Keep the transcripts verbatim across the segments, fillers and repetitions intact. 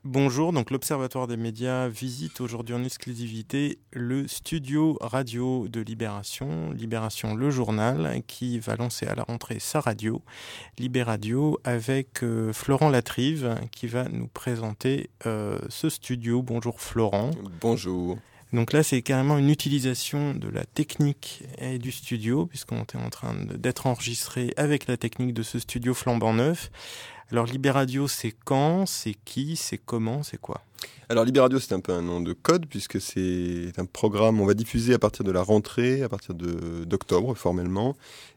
Bonjour, donc l'Observatoire des médias visite aujourd'hui en exclusivité le studio radio de Libération, Libération le journal, qui va lancer à la rentrée sa radio, Libéradio, avec euh, Florent Latrive, qui va nous présenter euh, ce studio. Bonjour Florent. Bonjour. Donc là, c'est carrément une utilisation de la technique et du studio, puisqu'on est en train d'être enregistré avec la technique de ce studio flambant neuf. Alors Libéradio, c'est quand, c'est qui, c'est comment, c'est quoi ? Alors Libéradio, c'est un peu un nom de code, puisque c'est un programme, on va diffuser à partir de la rentrée, à partir de, d'octobre formellement,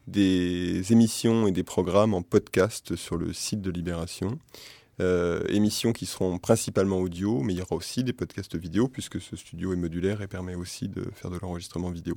des émissions et des programmes en podcast sur le site de Libération. Euh, émissions qui seront principalement audio, mais il y aura aussi des podcasts vidéo, puisque ce studio est modulaire et permet aussi de faire de l'enregistrement vidéo.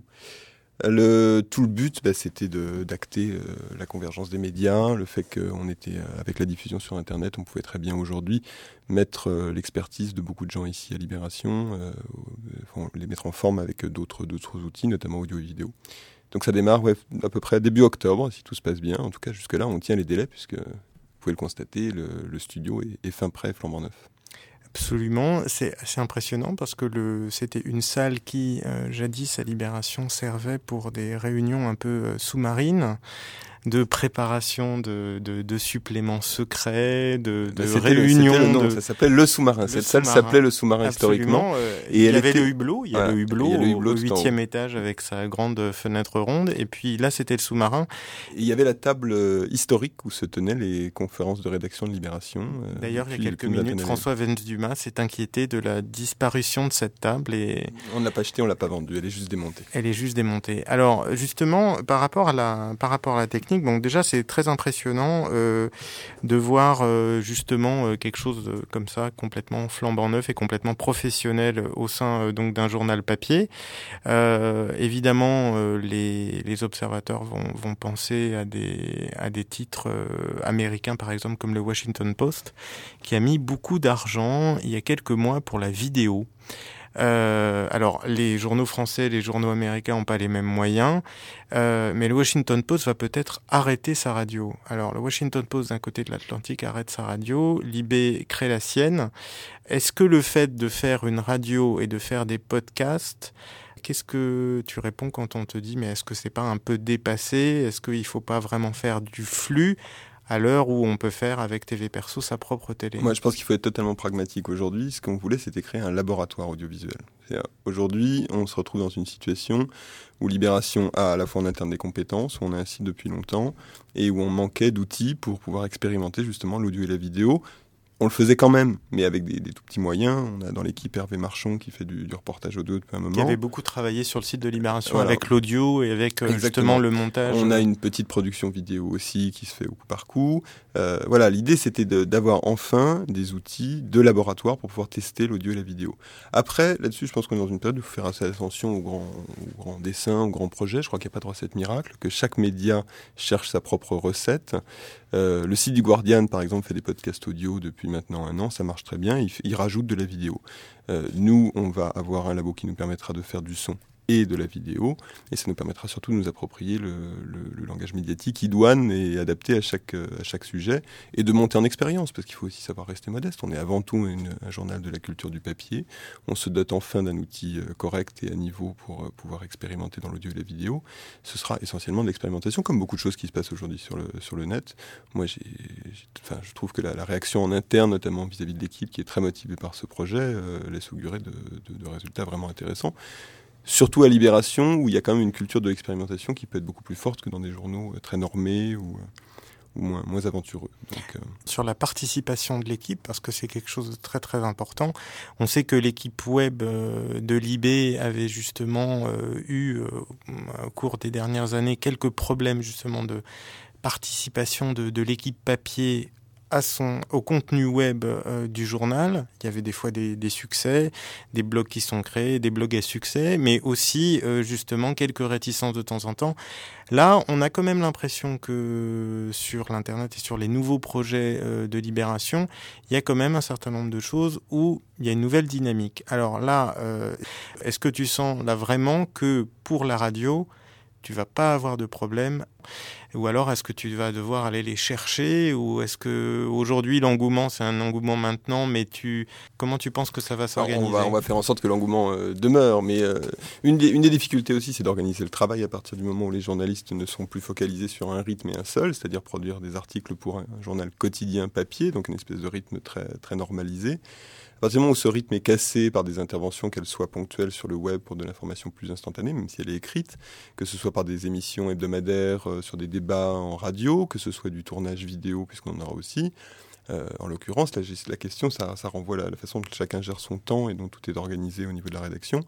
Le, tout le but, bah, c'était de, d'acter euh, la convergence des médias, le fait qu'on était, euh, avec la diffusion sur Internet, on pouvait très bien aujourd'hui mettre euh, l'expertise de beaucoup de gens ici à Libération, euh, enfin, les mettre en forme avec d'autres, d'autres outils, notamment audio et vidéo. Donc ça démarre ouais, à peu près début octobre, si tout se passe bien. En tout cas, jusque-là, on tient les délais, puisque... Vous pouvez le constater, le, le studio est, est fin prêt, flambant neuf. Absolument, c'est assez impressionnant parce que le, c'était une salle qui, euh, jadis à Libération, servait pour des réunions un peu euh, sous-marines, de préparation de, de, de suppléments secrets, de, de bah, c'était réunions. Le, c'était le nom, de... ça s'appelait Le Sous-Marin. Le Cette sous-marin. salle s'appelait Le Sous-Marin Absolument. historiquement. Euh, et il y elle avait était... le hublot, il y a voilà. le hublot, il y a le hublot au huitième étage avec sa grande fenêtre ronde, et puis là c'était le sous-marin. Et il y avait la table euh, historique où se tenaient les conférences de rédaction de Libération. Euh, D'ailleurs, il y a quelques minutes, François Wens-Dumas s'est inquiété de la disparition de cette table. Et on ne l'a pas achetée, on ne l'a pas vendue, elle est juste démontée. Elle est juste démontée. Alors, justement, par rapport à la, par rapport à la technique, donc déjà, c'est très impressionnant euh, de voir euh, justement euh, quelque chose de, comme ça, complètement flambant neuf et complètement professionnel au sein euh, donc d'un journal papier. Euh, évidemment, euh, les, les observateurs vont, vont penser à des, à des titres euh, américains, par exemple, comme le Washington Post, qui a mis beaucoup d'argent il y a quelques mois pour la vidéo. Euh, alors, les journaux français, les journaux américains n'ont pas les mêmes moyens, euh, mais le Washington Post va peut-être arrêter sa radio. Alors, le Washington Post, d'un côté de l'Atlantique, arrête sa radio, Libé crée la sienne. Est-ce que le fait de faire une radio et de faire des podcasts, qu'est-ce que tu réponds quand on te dit, mais est-ce que c'est pas un peu dépassé ? Est-ce qu'il ne faut pas vraiment faire du flux à l'heure où on peut faire avec T V Perso sa propre télé? Moi, je pense qu'il faut être totalement pragmatique. Aujourd'hui, ce qu'on voulait, c'était créer un laboratoire audiovisuel. C'est-à-dire, aujourd'hui, on se retrouve dans une situation où Libération a à la fois en interne des compétences, où on a un site depuis longtemps, et où on manquait d'outils pour pouvoir expérimenter justement l'audio et la vidéo. On le faisait quand même, mais avec des, des tout petits moyens. On a dans l'équipe Hervé Marchand qui fait du, du reportage audio depuis un moment. Qui avait beaucoup travaillé sur le site de Libération voilà. avec l'audio et avec euh, justement le montage. On a une petite production vidéo aussi qui se fait au coup par coup. Euh, voilà, l'idée c'était de, d'avoir enfin des outils de laboratoire pour pouvoir tester l'audio et la vidéo. Après, là-dessus, je pense qu'on est dans une période où il faut faire assez attention aux grands, aux grands dessins, aux grands projets. Je crois qu'il n'y a pas de recette miracle, que chaque média cherche sa propre recette. Euh, le site du Guardian, par exemple, fait des podcasts audio depuis maintenant un an, ça marche très bien, il, il rajoute de la vidéo. Euh, nous, on va avoir un labo qui nous permettra de faire du son et de la vidéo, et ça nous permettra surtout de nous approprier le, le, le langage médiatique idoine et adapté à chaque, à chaque sujet, et de monter en expérience, parce qu'il faut aussi savoir rester modeste. On est avant tout une, un journal de la culture du papier, on se dote enfin d'un outil correct et à niveau pour pouvoir expérimenter dans l'audio et la vidéo. Ce sera essentiellement de l'expérimentation, comme beaucoup de choses qui se passent aujourd'hui sur le, sur le net. Moi, j'ai, j'ai, enfin, je trouve que la, la réaction en interne, notamment vis-à-vis de l'équipe, qui est très motivée par ce projet, euh, laisse augurer de, de, de résultats vraiment intéressants. Surtout à Libération, où il y a quand même une culture de l'expérimentation qui peut être beaucoup plus forte que dans des journaux très normés ou, ou moins, moins aventureux. Donc, euh... Sur la participation de l'équipe, parce que c'est quelque chose de très très important, on sait que l'équipe web de Libé avait justement euh, eu, euh, au cours des dernières années, quelques problèmes justement de participation de, de l'équipe papier à son, au contenu web euh, du journal. Il y avait des fois des, des succès, des blogs qui sont créés, des blogs à succès, mais aussi euh, justement quelques réticences de temps en temps. Là, on a quand même l'impression que sur l'Internet et sur les nouveaux projets euh, de Libération, il y a quand même un certain nombre de choses où il y a une nouvelle dynamique. Alors là, euh, est-ce que tu sens là vraiment que pour la radio, tu vas pas avoir de problème Ou alors, est-ce que tu vas devoir aller les chercher? Ou est-ce que aujourd'hui l'engouement, c'est un engouement maintenant, mais tu, comment tu penses que ça va s'organiser? on va, on va faire en sorte que l'engouement euh, demeure, mais euh, une, des, une des difficultés aussi, c'est d'organiser le travail à partir du moment où les journalistes ne sont plus focalisés sur un rythme et un seul, c'est-à-dire produire des articles pour un, un journal quotidien papier, donc une espèce de rythme très, très normalisé. À partir du moment où ce rythme est cassé par des interventions, qu'elles soient ponctuelles sur le web pour de l'information plus instantanée, même si elle est écrite, que ce soit par des émissions hebdomadaires euh, sur des débats en radio, que ce soit du tournage vidéo, puisqu'on en aura aussi. Euh, en l'occurrence, la, la question, ça, ça renvoie à la façon dont chacun gère son temps et dont tout est organisé au niveau de la rédaction.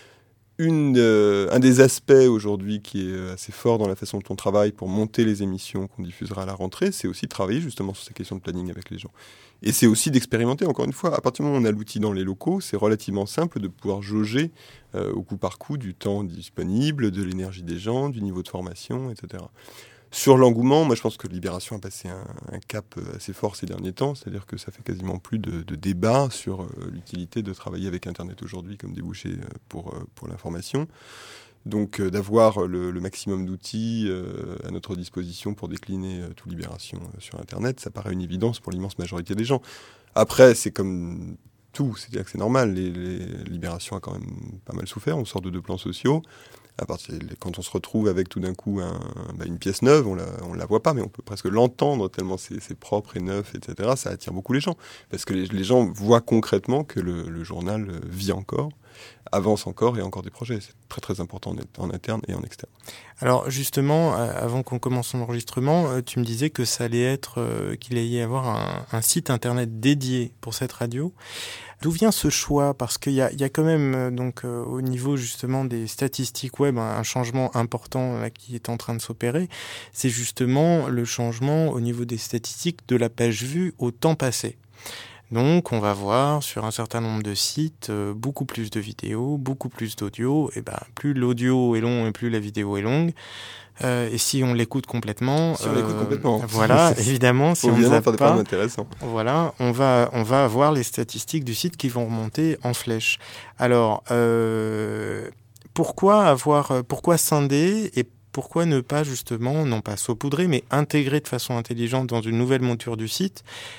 Une, euh, un des aspects aujourd'hui qui est assez fort dans la façon dont on travaille pour monter les émissions qu'on diffusera à la rentrée, c'est aussi de travailler justement sur ces questions de planning avec les gens. Et c'est aussi d'expérimenter, encore une fois, à partir du moment où on a l'outil dans les locaux, c'est relativement simple de pouvoir jauger euh, au coup par coup du temps disponible, de l'énergie des gens, du niveau de formation, et cetera. Sur l'engouement, moi je pense que Libération a passé un, un cap assez fort ces derniers temps, c'est-à-dire que ça fait quasiment plus de, de débat sur euh, l'utilité de travailler avec Internet aujourd'hui comme débouché euh, pour, euh, pour l'information. Donc euh, d'avoir le, le maximum d'outils euh, à notre disposition pour décliner euh, tout Libération euh, sur Internet, ça paraît une évidence pour l'immense majorité des gens. Après, c'est comme tout, c'est-à-dire que c'est normal, les, les Libération a quand même pas mal souffert, on sort de deux plans sociaux. À partir, quand on se retrouve avec tout d'un coup un, bah une pièce neuve, on la, on la voit pas, mais on peut presque l'entendre tellement c'est, c'est propre et neuf, et cetera. Ça attire beaucoup les gens. Parce que les, les gens voient concrètement que le, le journal vit encore, avance encore et a encore des projets. C'est très très important en, en interne et en externe. Alors justement, avant qu'on commence l'enregistrement, tu me disais que ça allait être, euh, qu'il allait y avoir un, un site internet dédié pour cette radio. D'où vient ce choix? Parce qu'il y a, il y a quand même, donc, euh, au niveau justement des statistiques web, un, un changement important là, qui est en train de s'opérer. C'est justement le changement au niveau des statistiques de la page vue au temps passé. Donc, on va voir sur un certain nombre de sites euh, beaucoup plus de vidéos, beaucoup plus d'audio. Et ben, plus l'audio est long et plus la vidéo est longue. Euh, et si on l'écoute complètement, si on euh, l'écoute complètement, voilà, évidemment, si on ne zappe pas, intéressant. Voilà, on va on va avoir les statistiques du site qui vont remonter en flèche. Alors, euh, pourquoi avoir, pourquoi scinder et pourquoi ne pas justement, non pas saupoudrer, mais intégrer de façon intelligente dans une nouvelle monture du site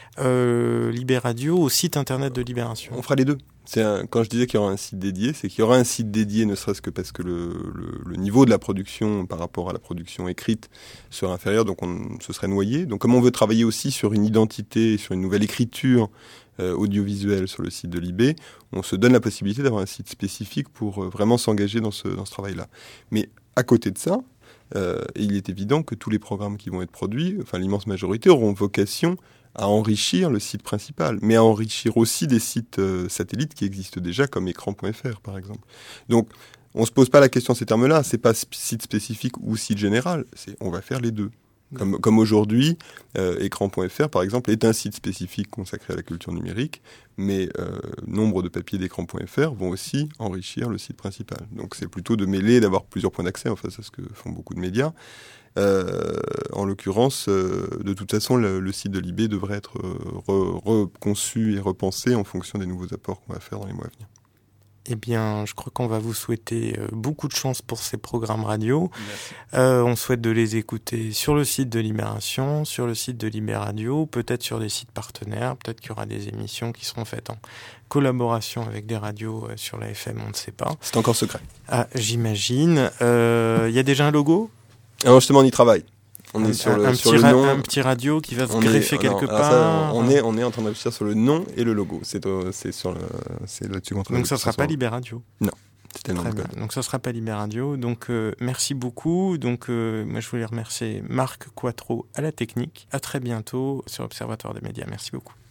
euh, Libéradio au site internet de Libération? On fera les deux. C'est un, quand je disais qu'il y aura un site dédié, c'est qu'il y aura un site dédié, ne serait-ce que parce que le, le, le niveau de la production par rapport à la production écrite sera inférieur, donc on se serait noyé. Donc comme on veut travailler aussi sur une identité, sur une nouvelle écriture euh, audiovisuelle sur le site de Libé, on se donne la possibilité d'avoir un site spécifique pour euh, vraiment s'engager dans ce, dans ce travail-là. Mais à côté de ça, euh, il est évident que tous les programmes qui vont être produits, enfin l'immense majorité, auront vocation à enrichir le site principal, mais à enrichir aussi des sites euh, satellites qui existent déjà, comme écran point f r par exemple. Donc, on ne se pose pas la question en ces termes-là, c'est pas sp- site spécifique ou site général, c'est on va faire les deux. Comme, comme aujourd'hui, euh, écran point f r par exemple est un site spécifique consacré à la culture numérique, mais euh, nombre de papiers d'écran point f r vont aussi enrichir le site principal. Donc c'est plutôt de mêler, d'avoir plusieurs points d'accès, enfin c'est ce que font beaucoup de médias. Euh, en l'occurrence, euh, de toute façon, le, le site de Libé devrait être re, reconçu et repensé en fonction des nouveaux apports qu'on va faire dans les mois à venir. Eh bien, je crois qu'on va vous souhaiter beaucoup de chance pour ces programmes radio. Euh, on souhaite de les écouter sur le site de Libération, sur le site de Libéradio, peut-être sur des sites partenaires, peut-être qu'il y aura des émissions qui seront faites en collaboration avec des radios sur la F M, on ne sait pas. C'est encore secret. Ah, j'imagine. Euh, y a déjà un logo ? Alors justement, on y travaille. On un, est sur le, un, sur petit le nom. Ra- un petit radio qui va se on greffer est, quelque alors, part. Ça, on, est, on est en train de réfléchir sur le nom et le logo. C'est, euh, c'est, sur le, c'est là-dessus qu'on travaille. Donc ça ne sera pas Libéradio. Non. C'était le nom Très de bien. Donc ça ne sera pas Libéradio. Donc euh, merci beaucoup. Donc euh, moi je voulais remercier Marc Quattro à la technique. À très bientôt sur Observatoire des médias. Merci beaucoup.